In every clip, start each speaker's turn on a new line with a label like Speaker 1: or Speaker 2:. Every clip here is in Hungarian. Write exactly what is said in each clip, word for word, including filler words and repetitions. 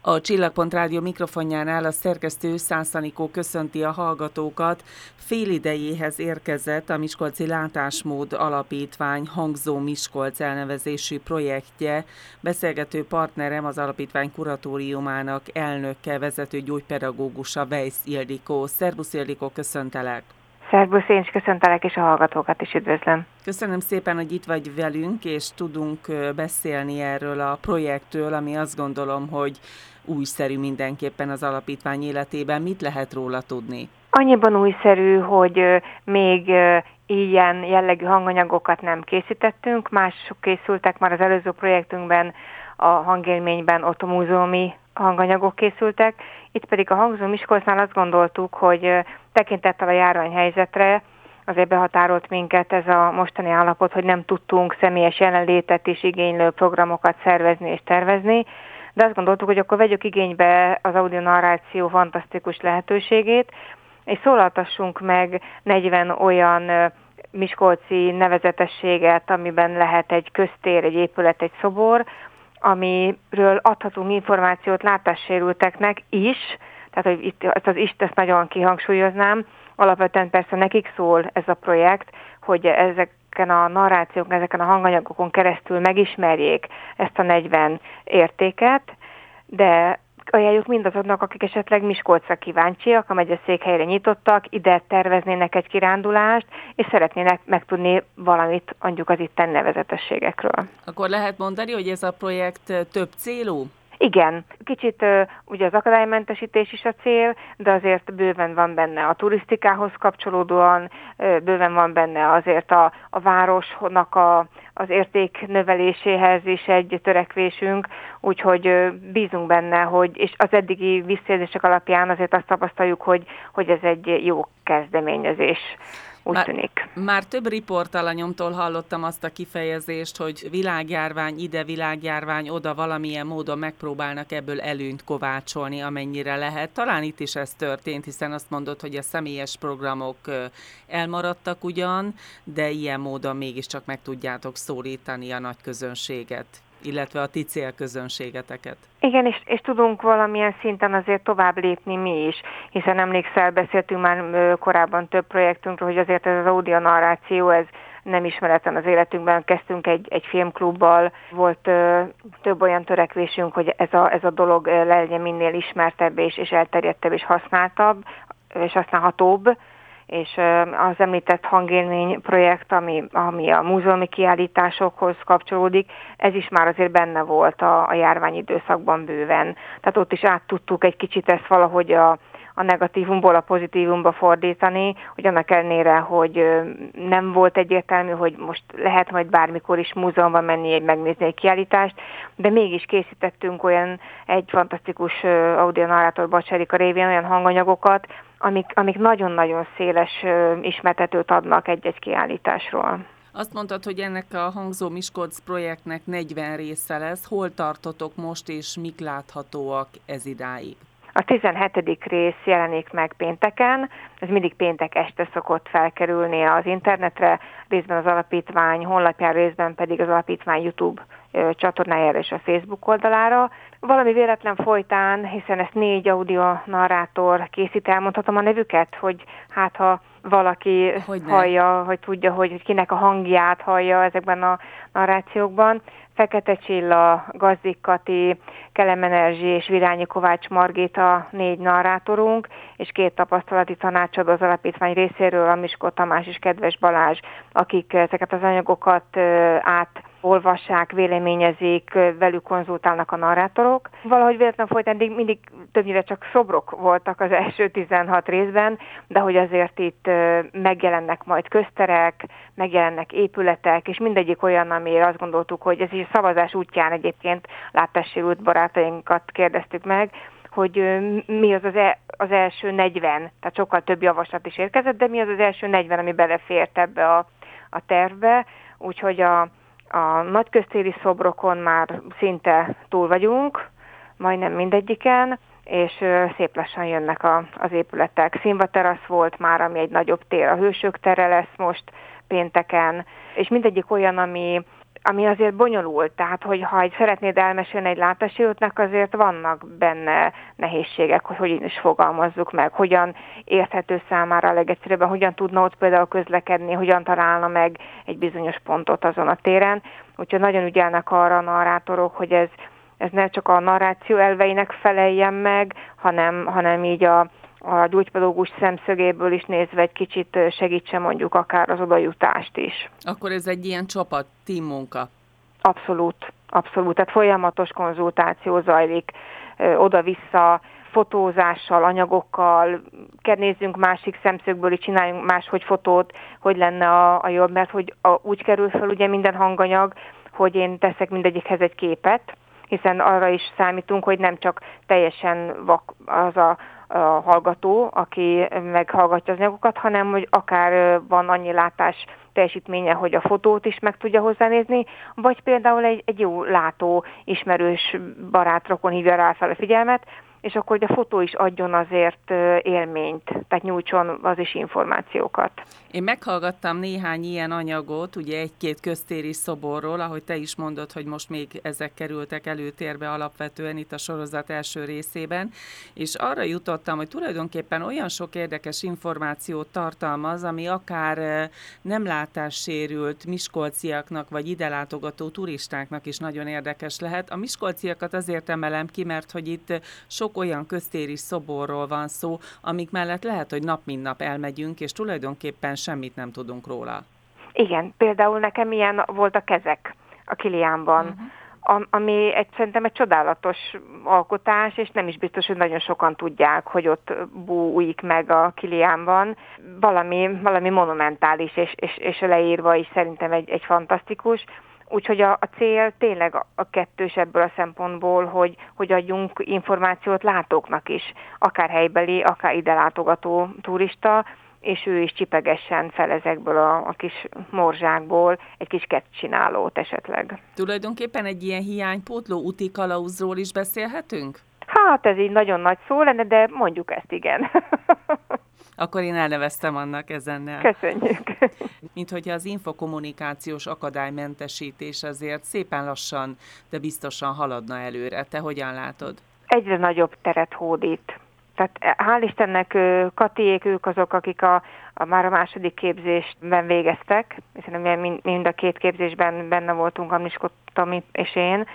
Speaker 1: A Csillagpont Rádió mikrofonjánál a szerkesztő Szász Anikó köszönti a hallgatókat. Félidejéhez érkezett a Miskolci Látásmód Alapítvány Hangzó Miskolc elnevezésű projektje. Beszélgető partnerem az alapítvány kuratóriumának elnöke, vezető gyógypedagógusa, Weisz Ildikó. Szerbusz Ildikó, köszöntelek!
Speaker 2: Szerbusz, én is köszöntelek, és a hallgatókat is üdvözlöm.
Speaker 1: Köszönöm szépen, hogy itt vagy velünk, és tudunk beszélni erről a projektről, ami azt gondolom, hogy újszerű mindenképpen az alapítvány életében. Mit lehet róla tudni?
Speaker 2: Annyiban újszerű, hogy még ilyen jellegű hanganyagokat nem készítettünk, mások készültek már az előző projektünkben, a hangélményben ottomúzeumi hanganyagok készültek. Itt pedig a Hangzó Miskolcnál azt gondoltuk, hogy tekintettel a járványhelyzetre azért behatárolt minket ez a mostani állapot, hogy nem tudtunk személyes jelenlétet is igénylő programokat szervezni és tervezni, de azt gondoltuk, hogy akkor vegyük igénybe az audionarráció fantasztikus lehetőségét, és szólaltassunk meg negyven olyan miskolci nevezetességet, amiben lehet egy köztér, egy épület, egy szobor, amiről adhatunk információt látássérülteknek is, tehát hogy itt ezt az ist, ezt nagyon kihangsúlyoznám, alapvetően persze nekik szól ez a projekt, hogy ezeken a narrációk, ezeken a hanganyagokon keresztül megismerjék ezt a negyven értéket, de ajánljuk mindazoknak, akik esetleg Miskolcra kíváncsiak, a megyeszékhelyre nyitottak, ide terveznének egy kirándulást, és szeretnének megtudni valamit mondjuk az itten nevezetességekről.
Speaker 1: Akkor lehet mondani, hogy ez a projekt több célú?
Speaker 2: Igen, kicsit uh, ugye az akadálymentesítés is a cél, de azért bőven van benne a turisztikához kapcsolódóan, uh, bőven van benne azért a, a városnak a, az érték növeléséhez is egy törekvésünk, úgyhogy uh, bízunk benne, hogy, és az eddigi visszajelzések alapján azért azt tapasztaljuk, hogy, hogy ez egy jó kezdeményezés. Úgy
Speaker 1: már,
Speaker 2: tűnik.
Speaker 1: Már több riportalanyomtól hallottam azt a kifejezést, hogy világjárvány ide, világjárvány oda, valamilyen módon megpróbálnak ebből előnyt kovácsolni, amennyire lehet. Talán itt is ez történt, hiszen azt mondod, hogy a személyes programok elmaradtak ugyan, de ilyen módon mégiscsak meg tudjátok szólítani a nagy közönséget, illetve a ti célközönségeteket.
Speaker 2: Igen, és, és tudunk valamilyen szinten azért tovább lépni mi is, hiszen emlékszel, beszéltünk már korábban több projektünkről, hogy azért ez az audionarráció, ez nem ismeretlen az életünkben. Kezdtünk egy, egy filmklubbal, volt ö, több olyan törekvésünk, hogy ez a, ez a dolog legyen minél ismertebb és, és elterjedtebb és használtabb, és használhatóbb. És az említett hangélmény projekt, ami, ami a múzeumi kiállításokhoz kapcsolódik, ez is már azért benne volt a, a járványidőszakban bőven. Tehát ott is át tudtuk egy kicsit ezt valahogy a, a negatívumból a pozitívumba fordítani, hogy annak ellenére, hogy nem volt egyértelmű, hogy most lehet majd bármikor is múzeumban menni, egy megnézni egy kiállítást, de mégis készítettünk olyan egy fantasztikus audionarrátor Bacserika révén olyan hanganyagokat, amik, amik nagyon-nagyon széles uh, ismertetőt adnak egy-egy kiállításról.
Speaker 1: Azt mondtad, hogy ennek a Hangzó Miskolc projektnek negyven része lesz. Hol tartotok most, és mik láthatóak ez idáig?
Speaker 2: A tizenhetedik rész jelenik meg pénteken, ez mindig péntek este szokott felkerülni az internetre, részben az alapítvány honlapján, részben pedig az alapítvány YouTube csatornájára és a Facebook oldalára. Valami véletlen folytán, hiszen ezt négy audionarrátor készít, elmondhatom a nevüket, hogy hát ha valaki Hogyne. hallja, hogy tudja, hogy kinek a hangját hallja ezekben a narrációkban. Fekete Csilla, Gazdik Kati, Kelemen Erzsi és Virányi Kovács Margita négy narrátorunk, és két tapasztalati tanácsadó az alapítvány részéről, a Miskó Tamás és Kedves Balázs, akik ezeket az anyagokat átolvassák, véleményezik, velük konzultálnak a narrátorok. Valahogy véletlen folytán mindig többnyire csak szobrok voltak az első tizenhat részben, de hogy azért itt megjelennek majd közterek, megjelennek épületek, és mindegyik olyan, amire azt gondoltuk, hogy ez is a szavazás útján egyébként látássérült barátainkat kérdeztük meg, hogy mi az az, e, az első negyven, tehát sokkal több javaslat is érkezett, de mi az az első negyven, ami belefért ebbe a, a tervbe, úgyhogy a, a nagyköztéri szobrokon már szinte túl vagyunk, majdnem mindegyiken, és szép lassan jönnek a, az épületek. Színvaterasz volt már, ami egy nagyobb tér, a Hősök tere lesz most pénteken, és mindegyik olyan, ami ami azért bonyolult, tehát hogy ha egy szeretnéd elmesélni egy látássérültnek, azért vannak benne nehézségek, hogy hogyan is fogalmazzuk meg, hogyan érthető számára a legegyszerűbben, hogyan tudna ott például közlekedni, hogyan találna meg egy bizonyos pontot azon a téren. Úgyhogy nagyon ügyelnek arra a narrátorok, hogy ez, ez ne csak a narráció elveinek feleljen meg, hanem, hanem így a, a gyógypedagógus szemszögéből is nézve egy kicsit segítse mondjuk akár az odajutást is.
Speaker 1: Akkor ez egy ilyen csapat, team munka.
Speaker 2: Abszolút, abszolút. Tehát folyamatos konzultáció zajlik ö, oda-vissza, fotózással, anyagokkal, nézzünk másik szemszögből is, csináljunk máshogy fotót, hogy lenne a, a jobb, mert hogy a, úgy kerül fel ugye minden hanganyag, hogy én teszek mindegyikhez egy képet, hiszen arra is számítunk, hogy nem csak teljesen vak az a, a hallgató, aki meghallgatja az anyagokat, hanem hogy akár van annyi látás teljesítménye, hogy a fotót is meg tudja hozzánézni, vagy például egy, egy jó látó, ismerős barát, rokon hívja rá fel a figyelmet, és akkor hogy a fotó is adjon azért élményt, tehát nyújtson az is információkat.
Speaker 1: Én meghallgattam néhány ilyen anyagot, ugye egy-két köztéri szoborról, ahogy te is mondod, hogy most még ezek kerültek előtérbe alapvetően itt a sorozat első részében, és arra jutottam, hogy tulajdonképpen olyan sok érdekes információt tartalmaz, ami akár nem látássérült miskolciaknak, vagy ide látogató turistáknak is nagyon érdekes lehet. A miskolciakat azért emelem ki, mert hogy itt sok olyan köztéri szoborról van szó, amik mellett lehet, hogy nap mint nap elmegyünk, és tulajdonképpen semmit nem tudunk róla.
Speaker 2: Igen, például nekem ilyen volt a kezek a Kiliánban, uh-huh. ami egy, szerintem egy csodálatos alkotás, és nem is biztos, hogy nagyon sokan tudják, hogy ott bújik meg a Kiliánban. Valami, valami monumentális, és, és, és leírva is szerintem egy, egy fantasztikus. Úgyhogy a, a cél tényleg a, a kettős ebből a szempontból, hogy, hogy adjunk információt látóknak is, akár helybeli, akár ide látogató turista, és ő is csipegessen fel ezekből a, a kis morzsákból egy kis kettcsinálót esetleg.
Speaker 1: Tulajdonképpen egy ilyen hiánypótló úti kalauzról is beszélhetünk?
Speaker 2: Hát ez így nagyon nagy szó lenne, de mondjuk ezt igen.
Speaker 1: Akkor én elneveztem annak ezennel.
Speaker 2: Köszönjük.
Speaker 1: Mint hogyha az infokommunikációs akadálymentesítés azért szépen lassan, de biztosan haladna előre. Te hogyan látod?
Speaker 2: Egyre nagyobb teret hódít. Tehát hál' Istennek Katiék, ők azok, akik a, a már a második képzésben végeztek, hiszen mi mind, mind a két képzésben benne voltunk, a Miskó Tomi és én,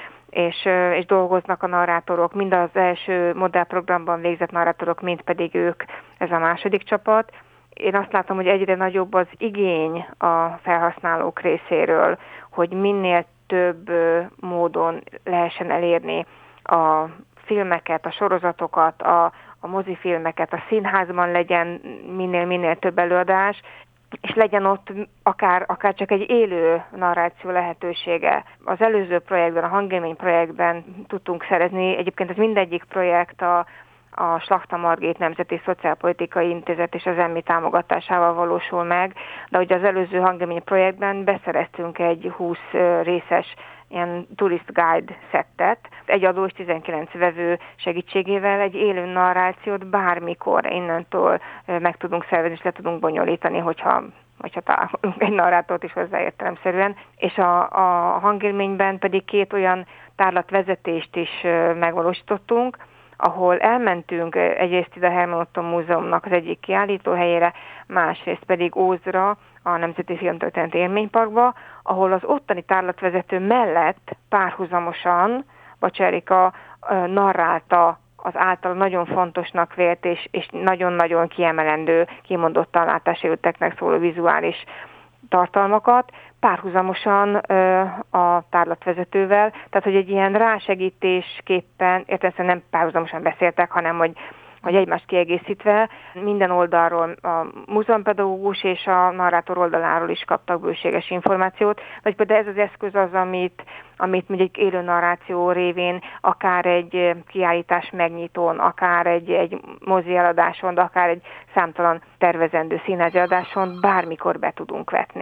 Speaker 2: és, és dolgoznak a narrátorok, mind az első modellprogramban végzett narrátorok, mind pedig ők, ez a második csapat. Én azt látom, hogy egyre nagyobb az igény a felhasználók részéről, hogy minél több módon lehessen elérni a filmeket, a sorozatokat, a, a mozifilmeket, a színházban legyen minél-minél több előadás, és legyen ott akár, akár csak egy élő narráció lehetősége. Az előző projektben, a Hangélmény projektben tudtunk szerezni, egyébként ez mindegyik projekt a, a Slachta Margit Nemzeti Szociálpolitikai Intézet és az EMMI támogatásával valósul meg, de ugye az előző Hangélmény projektben beszereztünk egy húsz részes ilyen tourist guide szettet, egy adó és tizenkilenc vevő segítségével egy élő narrációt bármikor innentől meg tudunk szervezni, és le tudunk bonyolítani, hogyha, hogyha találunk egy narrátort is hozzá értelemszerűen. És a, a hangélményben pedig két olyan tárlatvezetést is megvalósítottunk, ahol elmentünk egyrészt ide a Herman Otto Múzeumnak az egyik kiállítóhelyére, másrészt pedig Ózra, a Nemzeti Filmtörténeti Élményparkba, ahol az ottani tárlatvezető mellett párhuzamosan Bacsa narrálta az által nagyon fontosnak vélt és, és nagyon-nagyon kiemelendő, kimondottan látássérülteknek szóló vizuális tartalmakat, párhuzamosan ö, a tárlatvezetővel, tehát hogy egy ilyen rásegítésképpen, értelemszerűen nem párhuzamosan beszéltek, hanem hogy vagy egymást kiegészítve, minden oldalról a múzeumpedagógus és a narrátor oldaláról is kaptak bőséges információt, vagy például ez az eszköz az, amit, amit mondjuk élő narráció révén akár egy kiállítás megnyitón, akár egy, egy mozi eladáson, de akár egy számtalan tervezendő színházi eladáson bármikor be tudunk vetni.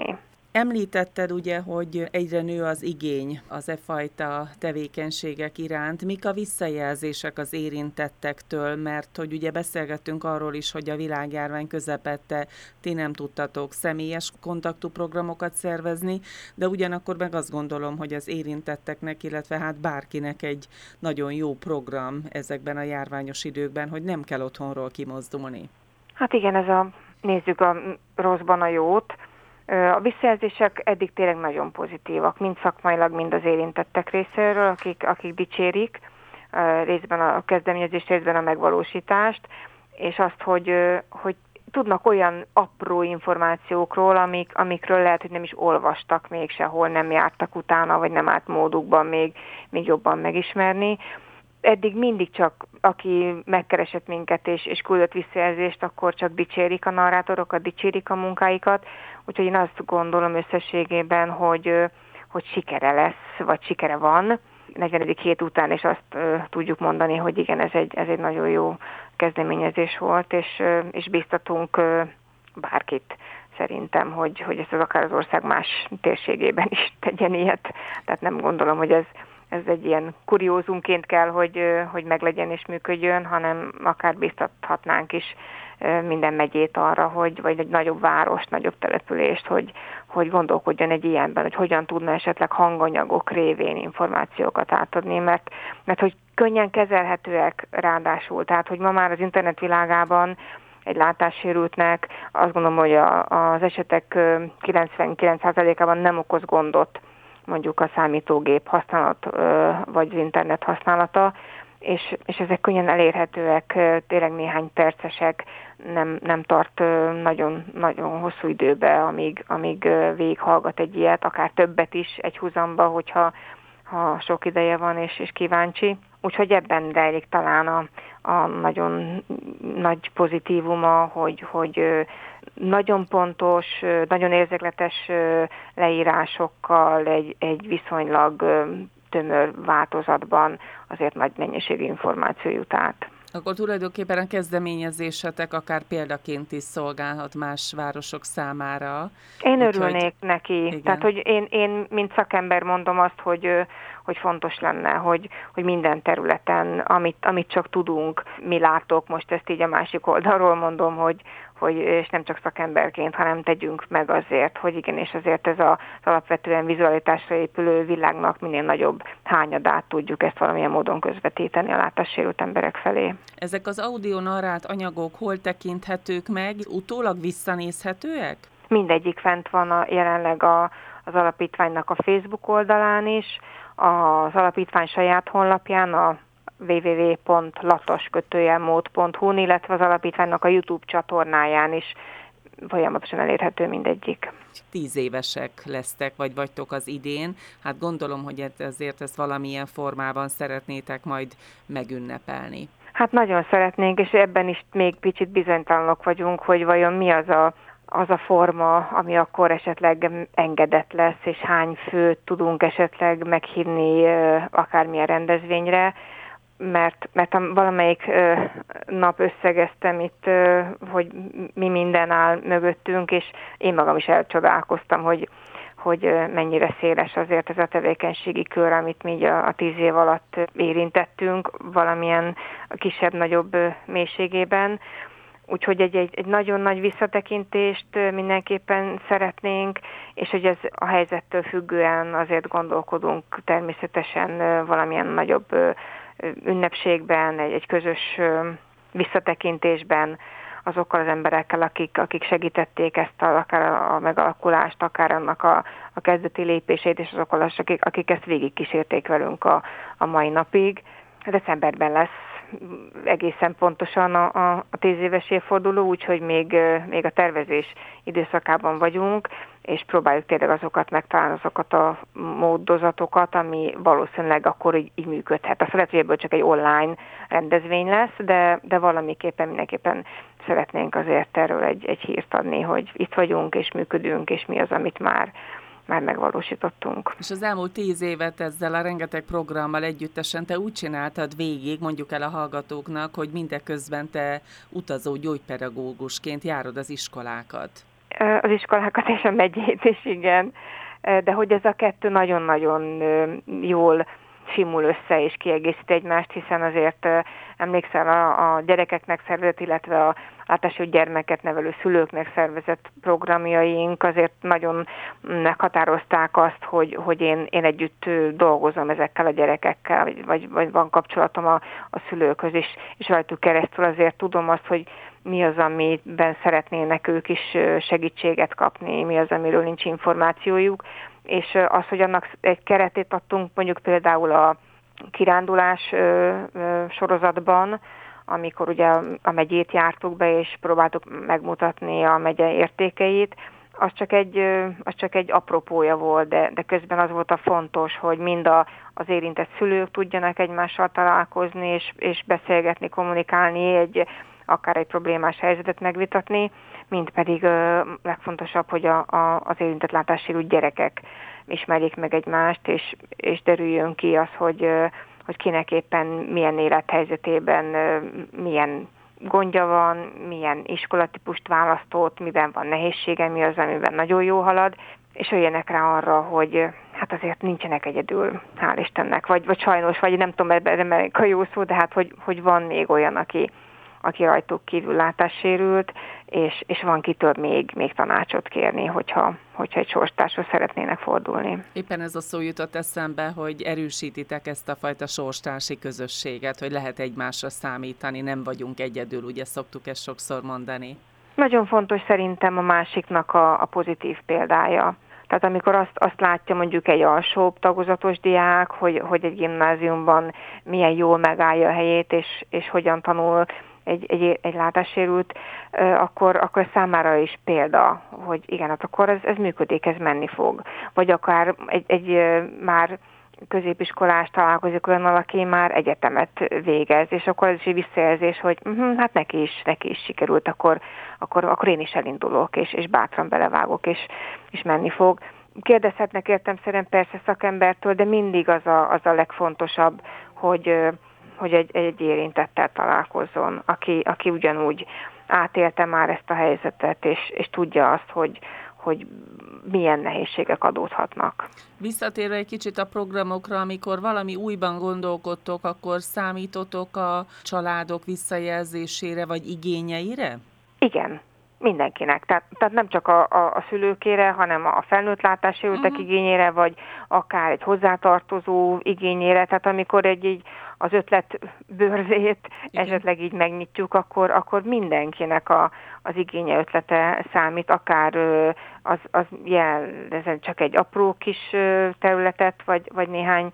Speaker 1: Említetted ugye, hogy egyre nő az igény az e fajta tevékenységek iránt. Mik a visszajelzések az érintettektől, mert hogy ugye beszélgettünk arról is, hogy a világjárvány közepette ti nem tudtatok személyes kontaktúprogramokat szervezni, de ugyanakkor meg azt gondolom, hogy az érintetteknek, illetve hát bárkinek egy nagyon jó program ezekben a járványos időkben, hogy nem kell otthonról kimozdulni.
Speaker 2: Hát igen, ez a nézzük a rosszban a jót. A visszajelzések eddig tényleg nagyon pozitívak, mind szakmailag, mind az érintettek részéről, akik, akik dicsérik részben a kezdeményezést, részben a megvalósítást, és azt, hogy, hogy tudnak olyan apró információkról, amik, amikről lehet, hogy nem is olvastak még sehol, nem jártak utána, vagy nem állt módukban még, még jobban megismerni. Eddig mindig csak, aki megkeresett minket és, és küldött visszajelzést, akkor csak dicsérik a narrátorokat, dicsérik a munkáikat. Úgyhogy én azt gondolom összességében, hogy, hogy sikere lesz, vagy sikere van. negyvenedik hét után is azt uh, tudjuk mondani, hogy igen, ez egy, ez egy nagyon jó kezdeményezés volt, és, uh, és biztatunk uh, bárkit szerintem, hogy, hogy ezt az akár az ország más térségében is tegyen ilyet. Tehát nem gondolom, hogy ez ez egy ilyen kuriózumként kell, hogy, hogy meglegyen és működjön, hanem akár biztathatnánk is minden megyét arra, hogy, vagy egy nagyobb város, nagyobb települést, hogy, hogy gondolkodjon egy ilyenben, hogy hogyan tudna esetleg hanganyagok révén információkat átadni, mert, mert hogy könnyen kezelhetőek ráadásul, tehát hogy ma már az internet világában egy látássérültnek azt gondolom, hogy a, az esetek kilencvenkilenc százalékában nem okoz gondot mondjuk a számítógép használat, vagy az internet használata, és, és ezek könnyen elérhetőek, tényleg néhány percesek, nem, nem tart nagyon, nagyon hosszú időbe, amíg, amíg végighallgat egy ilyet, akár többet is egy húzamba, hogyha ha sok ideje van és, és kíváncsi. Úgyhogy ebben rejlik talán a, a nagyon nagy pozitívuma, hogy, hogy nagyon pontos, nagyon érzékletes leírásokkal egy, egy viszonylag tömör változatban azért nagy mennyiségű információ jut át.
Speaker 1: Akkor tulajdonképpen a kezdeményezésetek akár példaként is szolgálhat más városok számára.
Speaker 2: Én úgy, örülnék hogy... neki. Igen. Tehát, hogy én, én, mint szakember mondom azt, hogy, hogy fontos lenne, hogy, hogy minden területen, amit, amit csak tudunk, mi látok, most ezt így a másik oldalról mondom, hogy, hogy és nem csak szakemberként, hanem tegyünk meg azért, hogy igenis azért ez az alapvetően vizualitásra épülő világnak minél nagyobb hányadát tudjuk ezt valamilyen módon közvetíteni a látássérült emberek felé.
Speaker 1: Ezek az audionarrált anyagok hol tekinthetők meg? Utólag visszanézhetőek?
Speaker 2: Mindegyik fent van a, jelenleg a, az alapítványnak a Facebook oldalán is, az alapítvány saját honlapján, a double-u double-u double-u pont latos kötőjel mód pont hu-n, illetve az alapítványnak a YouTube csatornáján is folyamatosan elérhető mindegyik.
Speaker 1: Tíz évesek lesztek, vagy vagytok az idén. Hát gondolom, hogy ezért ezt valamilyen formában szeretnétek majd megünnepelni.
Speaker 2: Hát nagyon szeretnénk, és ebben is még picit bizonytalanok vagyunk, hogy vajon mi az a az a forma, ami akkor esetleg engedett lesz, és hány főt tudunk esetleg meghívni akármilyen rendezvényre, mert, mert valamelyik nap összegeztem itt, hogy mi minden áll mögöttünk, és én magam is elcsodálkoztam, hogy, hogy mennyire széles azért ez a tevékenységi kör, amit mi a, a tíz év alatt érintettünk valamilyen kisebb-nagyobb mélységében. Úgyhogy egy, egy, egy nagyon nagy visszatekintést mindenképpen szeretnénk, és hogy ez a helyzettől függően azért gondolkodunk természetesen valamilyen nagyobb ünnepségben, egy, egy közös visszatekintésben azokkal az emberekkel, akik, akik segítették ezt a, akár a megalakulást, akár annak a, a kezdeti lépését, és azokkal, akik, akik ezt végigkísérték velünk a, a mai napig. Decemberben lesz egészen pontosan a, a, a tíz éves évforduló, úgyhogy még, még a tervezés időszakában vagyunk, és próbáljuk tényleg azokat megtalálni, azokat a módozatokat, ami valószínűleg akkor így, így működhet. Azt lehet, hogy ebből csak egy online rendezvény lesz, de, de valamiképpen mindenképpen szeretnénk azért erről egy, egy hírt adni, hogy itt vagyunk, és működünk, és mi az, amit már már megvalósítottunk.
Speaker 1: És az elmúlt tíz évet ezzel a rengeteg programmal együttesen te úgy csináltad végig, mondjuk el a hallgatóknak, hogy mindeközben te utazó gyógypedagógusként járod az iskolákat.
Speaker 2: Az iskolákat és a megyét is, igen. De hogy ez a kettő nagyon-nagyon jól simul össze és kiegészít egymást, hiszen azért emlékszel a, a gyerekeknek szervezett, illetve a látássérült gyermeket nevelő szülőknek szervezett programjaink azért nagyon meghatározták azt, hogy, hogy én, én együtt dolgozom ezekkel a gyerekekkel, vagy, vagy, vagy van kapcsolatom a, a szülőkhöz, és, és rajtuk keresztül azért tudom azt, hogy mi az, amiben szeretnének ők is segítséget kapni, mi az, amiről nincs információjuk, és az, hogy annak egy keretét adtunk, mondjuk például a kirándulás sorozatban, amikor ugye a megyét jártuk be, és próbáltuk megmutatni a megye értékeit, az csak egy, az csak egy apropója volt, de, de közben az volt a fontos, hogy mind a, az érintett szülők tudjanak egymással találkozni, és, és beszélgetni, kommunikálni, egy, akár egy problémás helyzetet megvitatni, mint pedig ö, legfontosabb, hogy a, a, az érintett látássérült gyerekek ismerjék meg egymást, és, és derüljön ki az, hogy, ö, hogy kinek éppen milyen élethelyzetében ö, milyen gondja van, milyen iskolatípust választott, miben van nehézsége, mi az, amiben nagyon jó halad, és jöjjenek rá arra, hogy hát azért nincsenek egyedül, hál' Istennek, vagy, vagy sajnos, vagy nem tudom, ebben melyik a jó szó, de hát, hogy, hogy van még olyan, aki, aki rajtuk kívül látássérült, és, és van kitől még, még tanácsot kérni, hogyha, hogyha egy sorstárshoz szeretnének fordulni.
Speaker 1: Éppen ez a szó jutott eszembe, hogy erősítitek ezt a fajta sorstársi közösséget, hogy lehet egymásra számítani, nem vagyunk egyedül, ugye szoktuk ezt sokszor mondani.
Speaker 2: Nagyon fontos szerintem a másiknak a, a pozitív példája. Tehát amikor azt, azt látja mondjuk egy alsóbb tagozatos diák, hogy, hogy egy gimnáziumban milyen jól megállja a helyét, és, és hogyan tanul egy, egy, egy látássérült, akkor, akkor számára is példa, hogy igen, hát akkor ez, ez működik, ez menni fog. Vagy akár egy, egy már középiskolás találkozik olyan, aki már egyetemet végez, és akkor ez is egy visszajelzés, hogy uh-huh, hát neki is, neki is sikerült, akkor, akkor, akkor én is elindulok, és, és bátran belevágok, és, és menni fog. Kérdezhetnek értelemszerűen persze szakembertől, de mindig az a, az a legfontosabb, hogy, hogy egy, egy érintettel találkozzon, aki, aki ugyanúgy átélte már ezt a helyzetet, és, és tudja azt, hogy hogy milyen nehézségek adódhatnak.
Speaker 1: Visszatérve egy kicsit a programokra, amikor valami újban gondolkodtok, akkor számítotok a családok visszajelzésére vagy igényeire?
Speaker 2: Igen, mindenkinek. Tehát, tehát nem csak a, a, a szülőkére, hanem a felnőtt látássérültek uh-huh. igényére, vagy akár egy hozzátartozó igényére. Tehát amikor egy így az ötlet bőrzét igen. esetleg így megnyitjuk, akkor, akkor mindenkinek a, az igénye, ötlete számít, akár az, az jelent csak egy apró kis területet, vagy, vagy néhány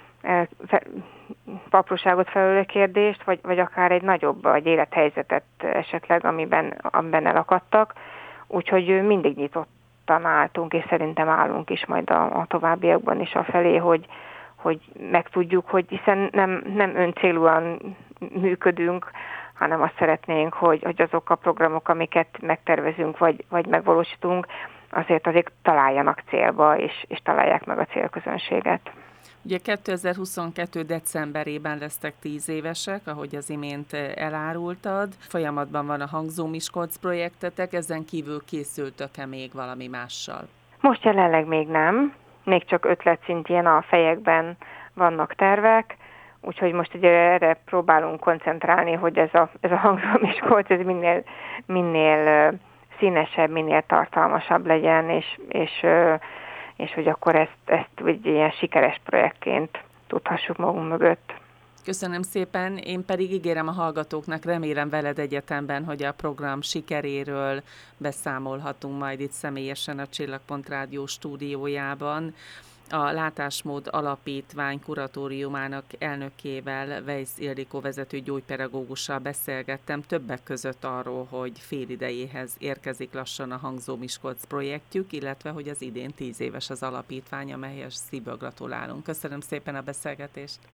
Speaker 2: fe, apróságot felülő kérdést, vagy, vagy akár egy nagyobb, vagy élethelyzetet esetleg, amiben, amiben elakadtak. Úgyhogy mindig nyitottan álltunk, és szerintem állunk is majd a, a továbbiakban is afelé, hogy hogy megtudjuk, hogy hiszen nem, nem öncélúan működünk, hanem azt szeretnénk, hogy, hogy azok a programok, amiket megtervezünk, vagy, vagy megvalósítunk, azért azért találjanak célba, és, és találják meg a célközönséget.
Speaker 1: Ugye kétezer-huszonkettő decemberében lesztek tíz évesek, ahogy az imént elárultad. Folyamatban van a Hangzó Miskolc projektetek, ezen kívül készültök-e még valami mással?
Speaker 2: Most jelenleg még nem. Még csak ötlet szintjén a fejekben vannak tervek, úgyhogy most ugye erre próbálunk koncentrálni, hogy ez a, ez a Hangzó Miskolc ez minél, minél színesebb, minél tartalmasabb legyen, és, és, és hogy akkor ezt, ezt egy ilyen sikeres projektként tudhassuk magunk mögött.
Speaker 1: Köszönöm szépen, én pedig ígérem a hallgatóknak, remélem veled egyetemben, hogy a program sikeréről beszámolhatunk majd itt személyesen a Csillagpont Rádió stúdiójában. A Látásmód Alapítvány kuratóriumának elnökével, Weisz Ildikó vezető gyógypedagógussal beszélgettem többek között arról, hogy félidejéhez érkezik lassan a Hangzó Miskolc projektjük, illetve hogy az idén tíz éves az alapítvány, amelyhez szívből gratulálunk. Köszönöm szépen a beszélgetést!